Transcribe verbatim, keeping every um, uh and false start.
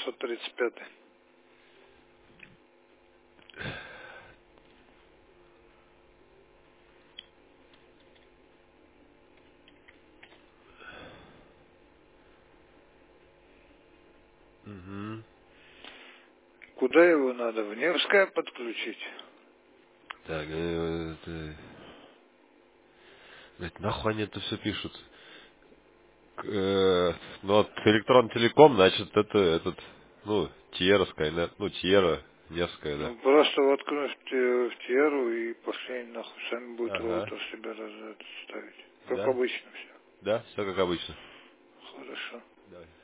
шестьсот тридцать пять. Угу. Куда его надо? В Невское подключить? Так, э, это... Блять, нахуй они это все пишут? К- э, ну, вот Электрон Телеком, значит, это этот, ну, Тиера, Скайнет, ну, Тиера, Невская, да. Ну, просто воткнуть в те- в Тиеру и пошли они нахуй. Сами будут Ага. роутер себе раз это ставить. Как Да? обычно все. Да, все как обычно. Хорошо. Давай.